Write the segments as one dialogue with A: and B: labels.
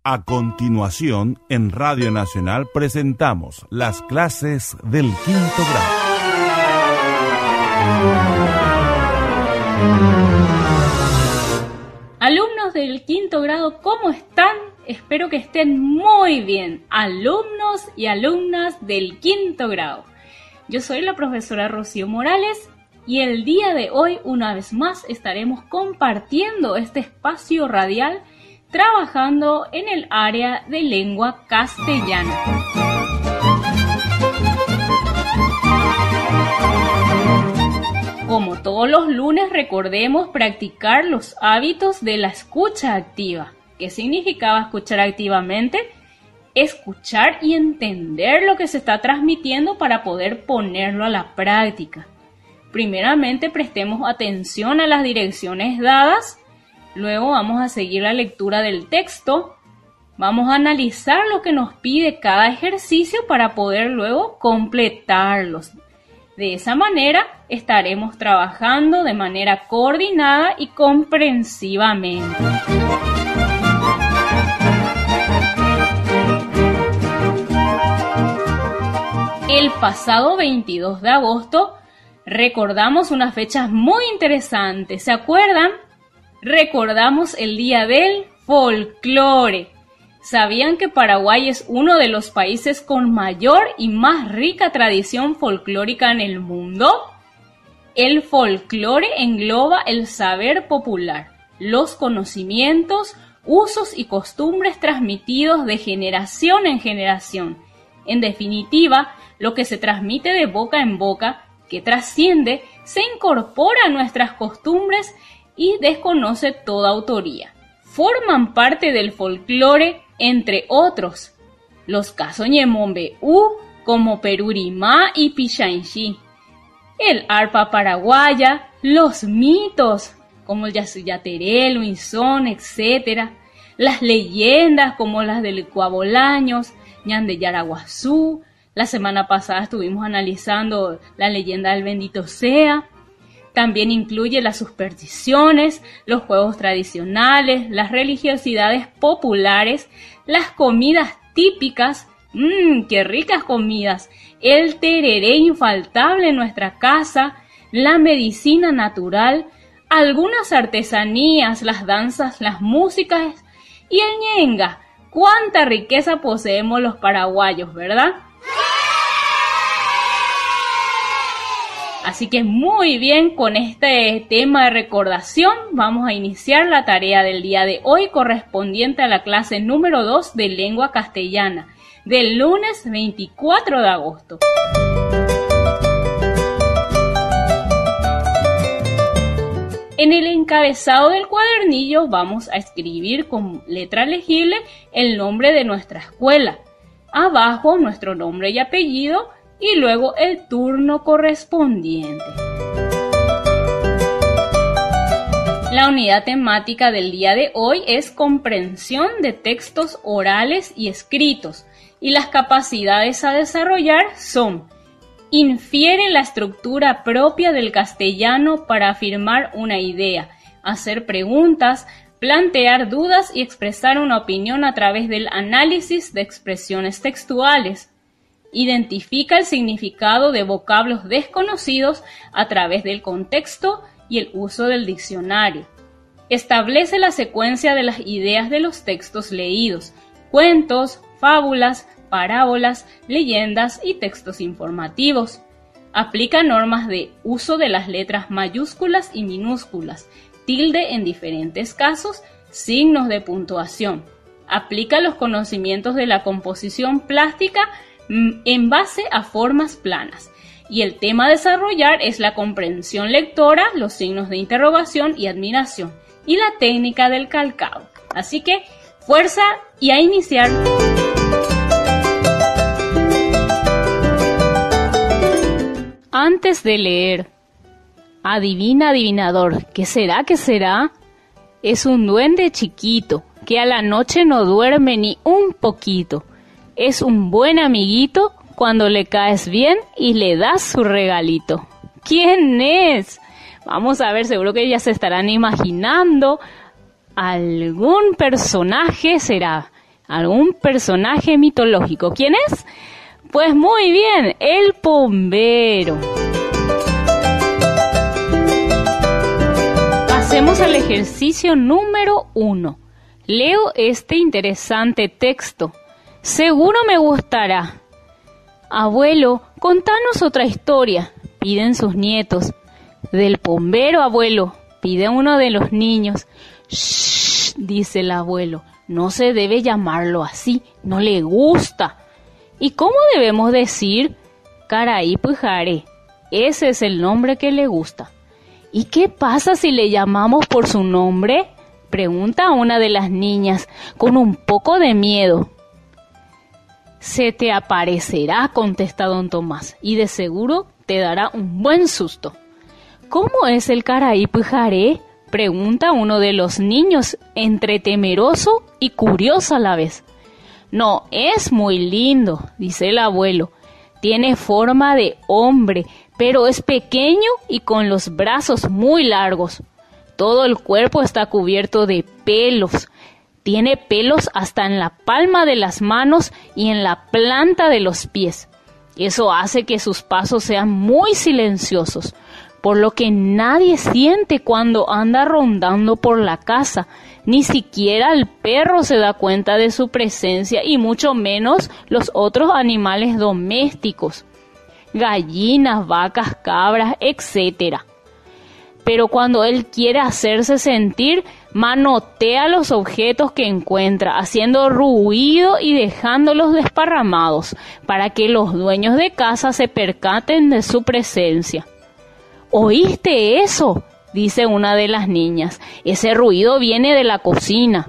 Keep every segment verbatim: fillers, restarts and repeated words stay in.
A: A continuación, en Radio Nacional presentamos las clases del quinto grado.
B: Alumnos del quinto grado, ¿cómo están? Espero que estén muy bien, alumnos y alumnas del quinto grado. Yo soy la profesora Rocío Morales y el día de hoy, una vez más, estaremos compartiendo este espacio radial trabajando en el área de lengua castellana. Como todos los lunes, recordemos practicar los hábitos de la escucha activa. ¿Qué significaba escuchar activamente? Escuchar y entender lo que se está transmitiendo para poder ponerlo a la práctica. Primeramente, prestemos atención a las direcciones dadas. Luego vamos a seguir la lectura del texto. Vamos a analizar lo que nos pide cada ejercicio para poder luego completarlos. De esa manera estaremos trabajando de manera coordinada y comprensivamente. El pasado veintidós de agosto recordamos unas fechas muy interesantes. ¿Se acuerdan? Recordamos el Día del Folclore. ¿Sabían que Paraguay es uno de los países con mayor y más rica tradición folclórica en el mundo? El folclore engloba el saber popular, los conocimientos, usos y costumbres transmitidos de generación en generación. En definitiva, lo que se transmite de boca en boca, que trasciende, se incorpora a nuestras costumbres y desconoce toda autoría. Forman parte del folclore, entre otros, los Casoñemombeú, como Perurimá y Pichanchi, el arpa paraguaya, los mitos, como el Yasuyateré, el Huizón, etcétera, las leyendas, como las del Cuabolaños, Ñan de Yaraguazú. La semana pasada estuvimos analizando la leyenda del Bendito Sea. También incluye las supersticiones, los juegos tradicionales, las religiosidades populares, las comidas típicas, mmm, qué ricas comidas, el tereré infaltable en nuestra casa, la medicina natural, algunas artesanías, las danzas, las músicas y el ñenga. ¡Cuánta riqueza poseemos los paraguayos!, ¿verdad? Así que muy bien, con este tema de recordación vamos a iniciar la tarea del día de hoy correspondiente a la clase número dos de lengua castellana del lunes veinticuatro de agosto. En el encabezado del cuadernillo vamos a escribir con letra legible el nombre de nuestra escuela. Abajo nuestro nombre y apellido y luego el turno correspondiente. La unidad temática del día de hoy es comprensión de textos orales y escritos, y las capacidades a desarrollar son: infiere la estructura propia del castellano para afirmar una idea, hacer preguntas, plantear dudas y expresar una opinión a través del análisis de expresiones textuales. Identifica el significado de vocablos desconocidos a través del contexto y el uso del diccionario. Establece la secuencia de las ideas de los textos leídos, cuentos, fábulas, parábolas, leyendas y textos informativos. Aplica normas de uso de las letras mayúsculas y minúsculas, tilde en diferentes casos, signos de puntuación. Aplica los conocimientos de la composición plástica en base a formas planas. Y el tema a desarrollar es la comprensión lectora, los signos de interrogación y admiración, y la técnica del calcado. Así que, fuerza y a iniciar. Antes de leer, adivina, adivinador, ¿qué será, qué será? Es un duende chiquito, que a la noche no duerme ni un poquito. Es un buen amiguito cuando le caes bien y le das su regalito. ¿Quién es? Vamos a ver, seguro que ya se estarán imaginando. Algún personaje será. algún personaje mitológico. ¿Quién es? Pues muy bien, el bombero. Pasemos al ejercicio número uno. Leo este interesante texto. Seguro me gustará. Abuelo, contanos otra historia, piden sus nietos. Del bombero, abuelo, pide uno de los niños. Shh, dice el abuelo, no se debe llamarlo así, no le gusta. ¿Y cómo debemos decir? Caraí-Pujare, ese es el nombre que le gusta. ¿Y qué pasa si le llamamos por su nombre? Pregunta una de las niñas, con un poco de miedo. Se te aparecerá, contesta don Tomás, y de seguro te dará un buen susto. ¿Cómo es el Caraí-Pujare? Pregunta uno de los niños, entre temeroso y curioso a la vez. No, es muy lindo, dice el abuelo. Tiene forma de hombre, pero es pequeño y con los brazos muy largos. Todo el cuerpo está cubierto de pelos. Tiene pelos hasta en la palma de las manos y en la planta de los pies. Eso hace que sus pasos sean muy silenciosos, por lo que nadie siente cuando anda rondando por la casa. Ni siquiera el perro se da cuenta de su presencia y mucho menos los otros animales domésticos, gallinas, vacas, cabras, etcétera. Pero cuando él quiere hacerse sentir, manotea los objetos que encuentra, haciendo ruido y dejándolos desparramados, para que los dueños de casa se percaten de su presencia. ¿Oíste eso?, dice una de las niñas. Ese ruido viene de la cocina.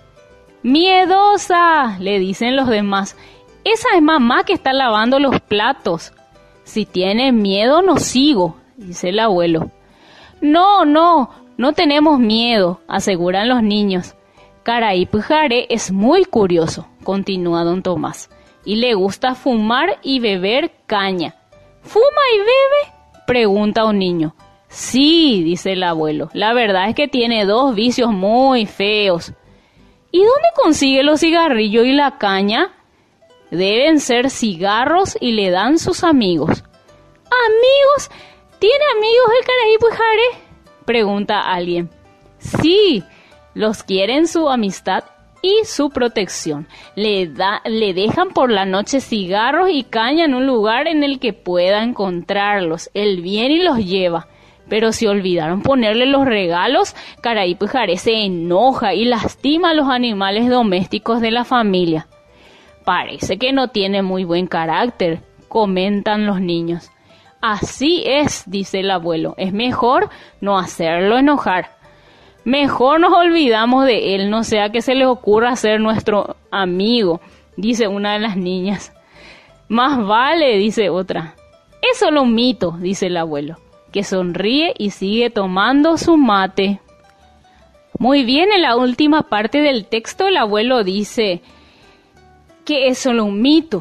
B: ¡Miedosa!, le dicen los demás. Esa es mamá que está lavando los platos. Si tienes miedo, no sigo, dice el abuelo. No, no, no tenemos miedo, aseguran los niños. Caraí-Pujare es muy curioso, continúa don Tomás, y le gusta fumar y beber caña. ¿Fuma y bebe?, pregunta un niño. Sí, dice el abuelo, la verdad es que tiene dos vicios muy feos. ¿Y dónde consigue los cigarrillos y la caña? Deben ser cigarros y le dan sus amigos. ¿Amigos? ¿Tiene amigos el Caraí-Pujare?, pregunta alguien. Sí, los quieren su amistad y su protección. Le, da, le dejan por la noche cigarros y caña en un lugar en el que pueda encontrarlos. Él viene y los lleva. Pero si olvidaron ponerle los regalos, Caraí-Pujare se enoja y lastima a los animales domésticos de la familia. Parece que no tiene muy buen carácter, comentan los niños. Así es, dice el abuelo, es mejor no hacerlo enojar. Mejor nos olvidamos de él, no sea que se le ocurra ser nuestro amigo, dice una de las niñas. Más vale, dice otra. Es solo un mito, dice el abuelo, que sonríe y sigue tomando su mate. Muy bien, en la última parte del texto el abuelo dice que es solo un mito.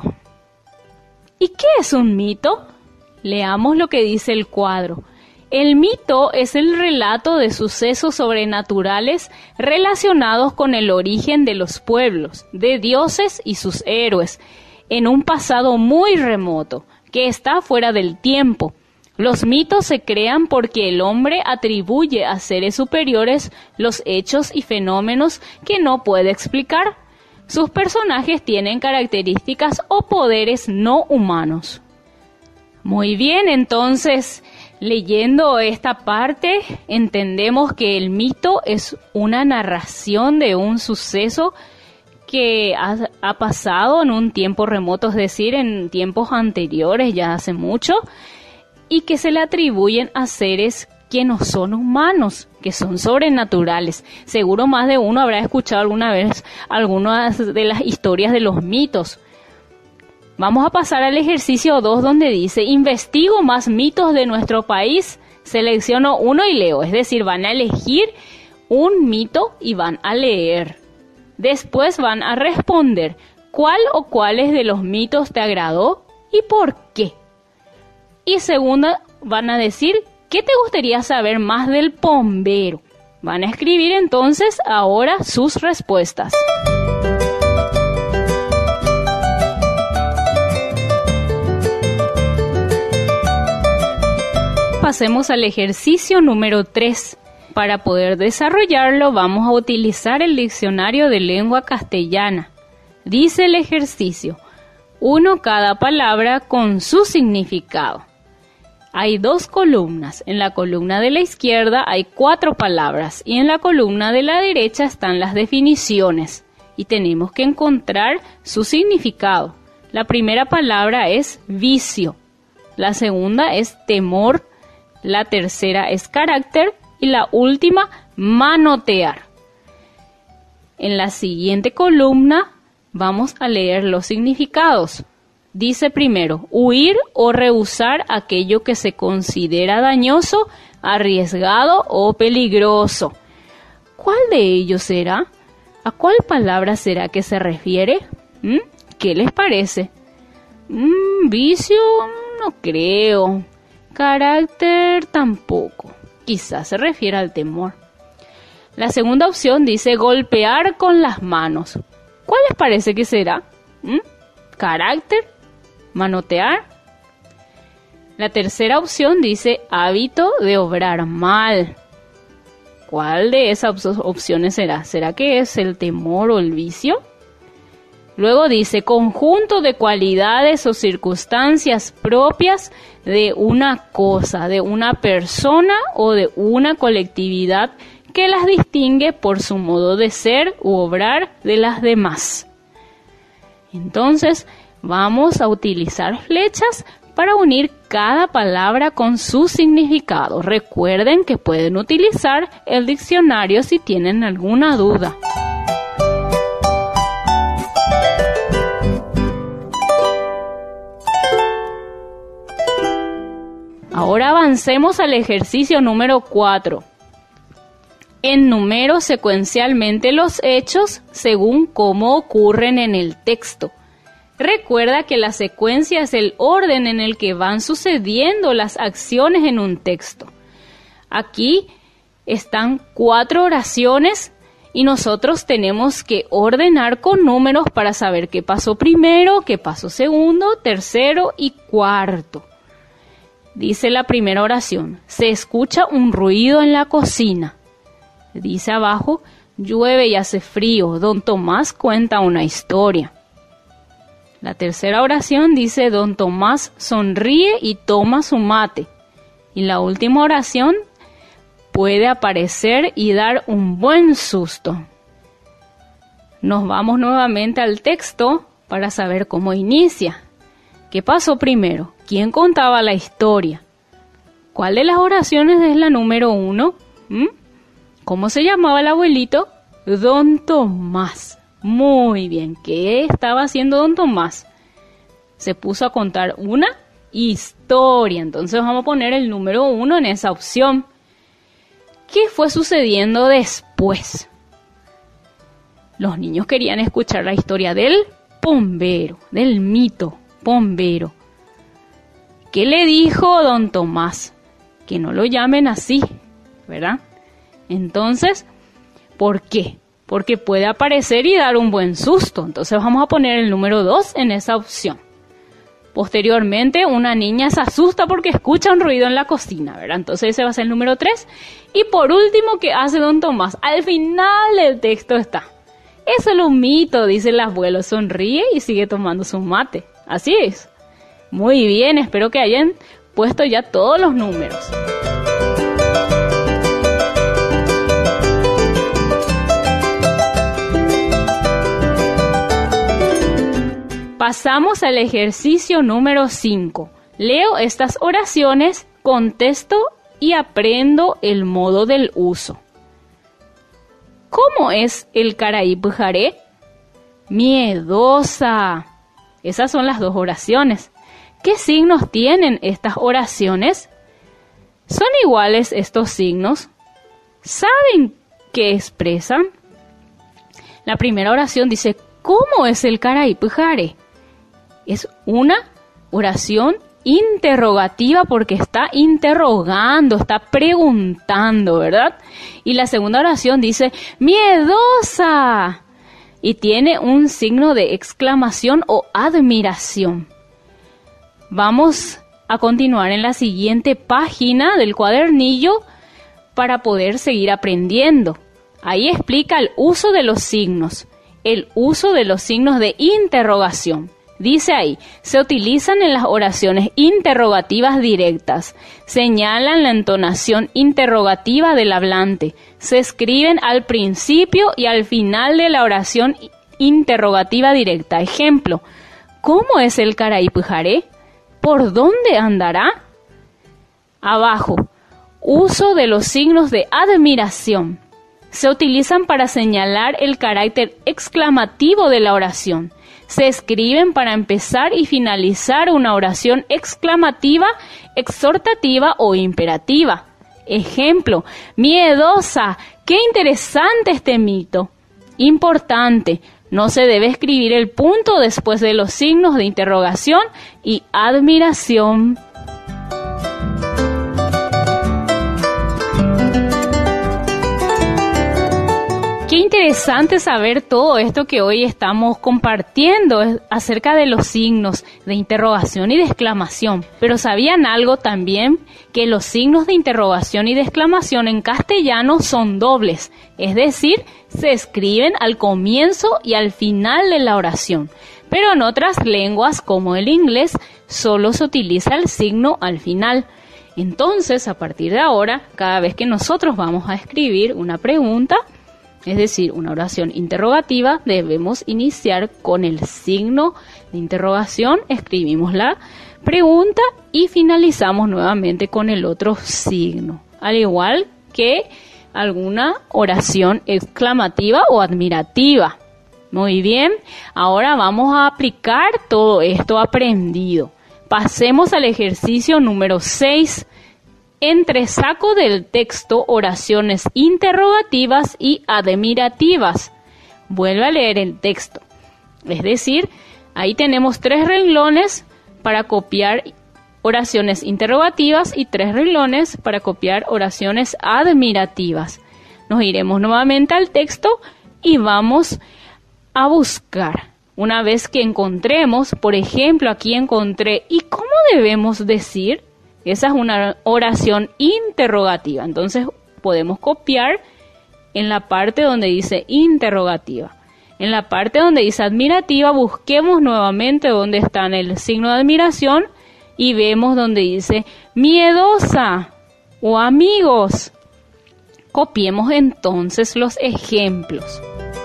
B: ¿Y qué es un mito? Leamos lo que dice el cuadro. El mito es el relato de sucesos sobrenaturales relacionados con el origen de los pueblos, de dioses y sus héroes, en un pasado muy remoto, que está fuera del tiempo. Los mitos se crean porque el hombre atribuye a seres superiores los hechos y fenómenos que no puede explicar. Sus personajes tienen características o poderes no humanos. Muy bien, entonces, leyendo esta parte, entendemos que el mito es una narración de un suceso que ha, ha pasado en un tiempo remoto, es decir, en tiempos anteriores, ya hace mucho, y que se le atribuyen a seres que no son humanos, que son sobrenaturales. Seguro más de uno habrá escuchado alguna vez algunas de las historias de los mitos. Vamos a pasar al ejercicio dos, donde dice, investigo más mitos de nuestro país, selecciono uno y leo. Es decir, van a elegir un mito y van a leer. Después van a responder cuál o cuáles de los mitos te agradó y por qué. Y segunda, van a decir qué te gustaría saber más del bombero. Van a escribir entonces ahora sus respuestas. pasemos al ejercicio número tres. Para poder desarrollarlo vamos a utilizar el diccionario de lengua castellana. Dice el ejercicio: uno cada palabra con su significado. Hay dos columnas. En la columna de la izquierda hay cuatro palabras y en la columna de la derecha están las definiciones. Y tenemos que encontrar su significado. La primera palabra es vicio. La segunda es temor. La tercera es carácter. Y la última, manotear. En la siguiente columna vamos a leer los significados. Dice primero, huir o rehusar aquello que se considera dañoso, arriesgado o peligroso. ¿Cuál de ellos será? ¿A cuál palabra será que se refiere? ¿Mm? ¿Qué les parece? Mm, vicio, no creo. Carácter, tampoco. Quizás se refiere al temor. La segunda opción dice golpear con las manos. ¿Cuál les parece que será? ¿Mm? ¿Carácter? ¿Manotear? La tercera opción dice hábito de obrar mal. ¿Cuál de esas opciones será? ¿Será que es el temor o el vicio? Luego dice conjunto de cualidades o circunstancias propias de una cosa, de una persona o de una colectividad que las distingue por su modo de ser u obrar de las demás. Entonces, vamos a utilizar flechas para unir cada palabra con su significado. Recuerden que pueden utilizar el diccionario si tienen alguna duda. Ahora avancemos al ejercicio número cuatro. Enumero secuencialmente los hechos según cómo ocurren en el texto. Recuerda que la secuencia es el orden en el que van sucediendo las acciones en un texto. Aquí están cuatro oraciones y nosotros tenemos que ordenar con números para saber qué pasó primero, qué pasó segundo, tercero y cuarto. Dice la primera oración, se escucha un ruido en la cocina. Dice abajo, llueve y hace frío, don Tomás cuenta una historia. La tercera oración dice, don Tomás sonríe y toma su mate. Y la última oración, puede aparecer y dar un buen susto. Nos vamos nuevamente al texto para saber cómo inicia. ¿Qué pasó primero? ¿Quién contaba la historia? ¿Cuál de las oraciones es la número uno? ¿Mm? ¿Cómo se llamaba el abuelito? Don Tomás. Muy bien. ¿Qué estaba haciendo don Tomás? Se puso a contar una historia. Entonces vamos a poner el número uno en esa opción. ¿Qué fue sucediendo después? Los niños querían escuchar la historia del bombero, del mito bombero. ¿Qué le dijo don Tomás? Que no lo llamen así, ¿verdad? Entonces, ¿por qué? Porque puede aparecer y dar un buen susto. Entonces vamos a poner el número dos en esa opción. Posteriormente, una niña se asusta porque escucha un ruido en la cocina, ¿verdad? Entonces ese va a ser el número tres. Y por último, ¿qué hace don Tomás? Al final del texto está. Eso es un mito, dice el abuelo. Sonríe y sigue tomando su mate. Así es. Muy bien, espero que hayan puesto ya todos los números. Pasamos al ejercicio número cinco. Leo estas oraciones, contesto y aprendo el modo del uso. ¿Cómo es el Caraí-Pujaré? Miedosa. Esas son las dos oraciones. ¿Qué signos tienen estas oraciones? ¿Son iguales estos signos? ¿Saben qué expresan? La primera oración dice, ¿cómo es el Caraí-Pujaré? Es una oración interrogativa porque está interrogando, está preguntando, ¿verdad? Y la segunda oración dice, miedosa. Y tiene un signo de exclamación o admiración. Vamos a continuar en la siguiente página del cuadernillo para poder seguir aprendiendo. Ahí explica el uso de los signos, el uso de los signos de interrogación. Dice ahí, se utilizan en las oraciones interrogativas directas, señalan la entonación interrogativa del hablante, se escriben al principio y al final de la oración interrogativa directa. Ejemplo, ¿cómo es el Caraypujaré? ¿Por dónde andará? Abajo, uso de los signos de admiración. Se utilizan para señalar el carácter exclamativo de la oración. Se escriben para empezar y finalizar una oración exclamativa, exhortativa o imperativa. Ejemplo, miedosa, qué interesante este mito. Importante, no se debe escribir el punto después de los signos de interrogación y admiración. Qué interesante saber todo esto que hoy estamos compartiendo acerca de los signos de interrogación y de exclamación. Pero ¿sabían algo también? Que los signos de interrogación y de exclamación en castellano son dobles, es decir, se escriben al comienzo y al final de la oración. Pero en otras lenguas, como el inglés, solo se utiliza el signo al final. Entonces, a partir de ahora, cada vez que nosotros vamos a escribir una pregunta, es decir, una oración interrogativa, debemos iniciar con el signo de interrogación, escribimos la pregunta y finalizamos nuevamente con el otro signo. Al igual que alguna oración exclamativa o admirativa. Muy bien, ahora vamos a aplicar todo esto aprendido. Pasemos al ejercicio número seis. Entresaco del texto oraciones interrogativas y admirativas. Vuelve a leer el texto. Es decir, ahí tenemos tres renglones para copiar oraciones interrogativas y tres renglones para copiar oraciones admirativas. Nos iremos nuevamente al texto y vamos a buscar. Una vez que encontremos, por ejemplo, aquí encontré, ¿y cómo debemos decir? Esa es una oración interrogativa. Entonces podemos copiar en la parte donde dice interrogativa. En la parte donde dice admirativa, busquemos nuevamente donde está el signo de admiración y vemos donde dice miedosa o amigos. Copiemos entonces los ejemplos.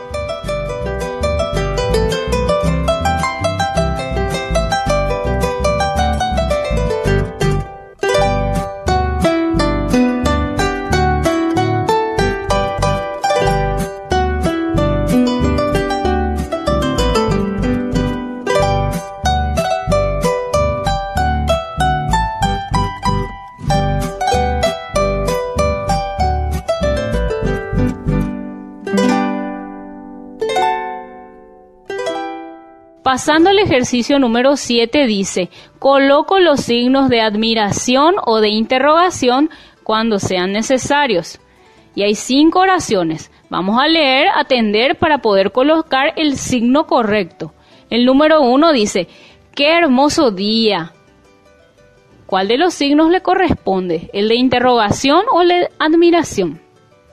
B: Pasando al ejercicio número siete dice, coloco los signos de admiración o de interrogación cuando sean necesarios. Y hay cinco oraciones. Vamos a leer, atender para poder colocar el signo correcto. El número uno dice, ¡qué hermoso día! ¿Cuál de los signos le corresponde? ¿El de interrogación o el de admiración?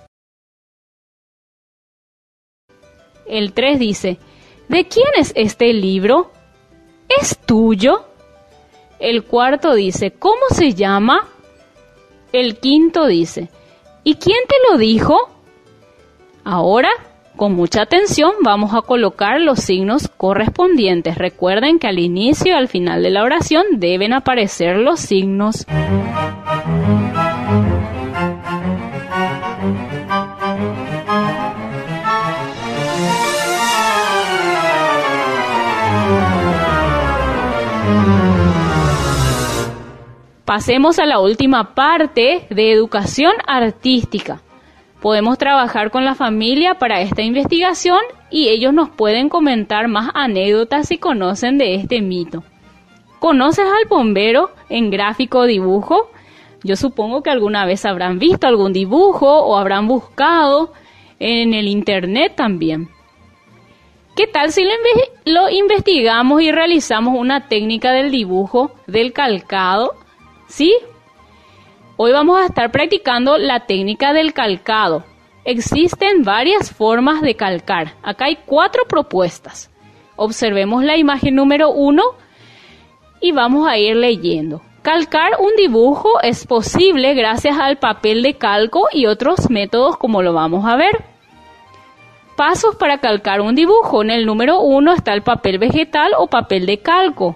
B: El tres dice, ¿de quién es este libro? ¿Es tuyo? El cuarto dice, ¿cómo se llama? El quinto dice, ¿y quién te lo dijo? Ahora, con mucha atención, vamos a colocar los signos correspondientes. Recuerden que al inicio y al final de la oración deben aparecer los signos. Pasemos a la última parte de educación artística. Podemos trabajar con la familia para esta investigación y ellos nos pueden comentar más anécdotas si conocen de este mito. ¿Conoces al bombero en gráfico dibujo? Yo supongo que alguna vez habrán visto algún dibujo o habrán buscado en el internet también. ¿Qué tal si lo, inve- lo investigamos y realizamos una técnica del dibujo del calcado? ¿Sí? Hoy vamos a estar practicando la técnica del calcado. Existen varias formas de calcar. Acá hay cuatro propuestas. Observemos la imagen número uno y vamos a ir leyendo. Calcar un dibujo es posible gracias al papel de calco y otros métodos como lo vamos a ver. Pasos para calcar un dibujo. En el número uno está el papel vegetal o papel de calco.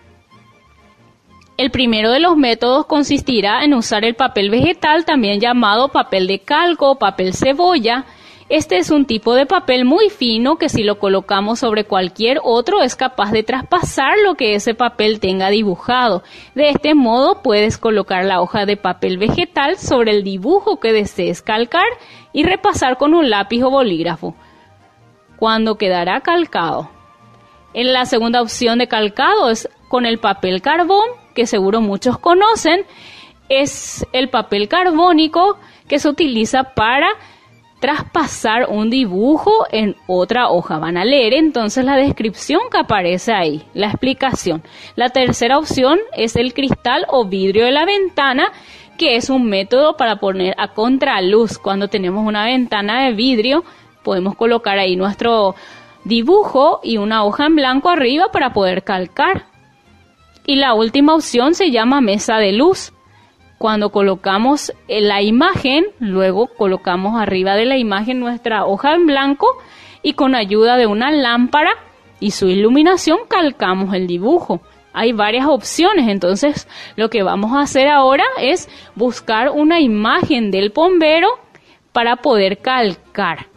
B: El primero de los métodos consistirá en usar el papel vegetal, también llamado papel de calco o papel cebolla. Este es un tipo de papel muy fino que si lo colocamos sobre cualquier otro es capaz de traspasar lo que ese papel tenga dibujado. De este modo puedes colocar la hoja de papel vegetal sobre el dibujo que desees calcar y repasar con un lápiz o bolígrafo, cuando quedará calcado. En la segunda opción de calcado es con el papel carbón, que seguro muchos conocen. Es el papel carbónico que se utiliza para traspasar un dibujo en otra hoja. Van a leer entonces la descripción que aparece ahí, la explicación. La tercera opción es el cristal o vidrio de la ventana, que es un método para poner a contraluz. Cuando tenemos una ventana de vidrio, podemos colocar ahí nuestro dibujo y una hoja en blanco arriba para poder calcar. Y la última opción se llama mesa de luz. Cuando colocamos la imagen, luego colocamos arriba de la imagen nuestra hoja en blanco y con ayuda de una lámpara y su iluminación calcamos el dibujo. Hay varias opciones, entonces lo que vamos a hacer ahora es buscar una imagen del bombero para poder calcar.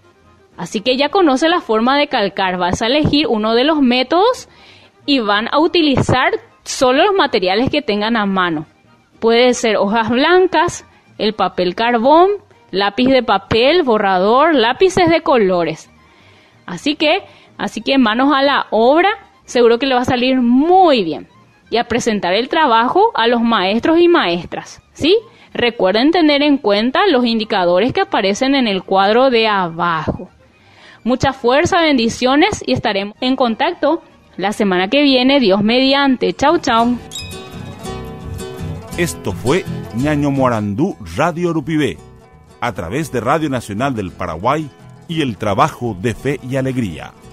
B: Así que ya conoce la forma de calcar. Vas a elegir uno de los métodos y van a utilizar solo los materiales que tengan a mano. Puede ser hojas blancas, el papel carbón, lápiz de papel, borrador, lápices de colores. Así que, así que manos a la obra, seguro que le va a salir muy bien. Y a presentar el trabajo a los maestros y maestras, ¿sí? Recuerden tener en cuenta los indicadores que aparecen en el cuadro de abajo. Mucha fuerza, bendiciones y estaremos en contacto la semana que viene, Dios mediante. Chau, chau.
A: Esto fue Ñaño Morandú Radio Urupibé, a través de Radio Nacional del Paraguay y el trabajo de fe y alegría.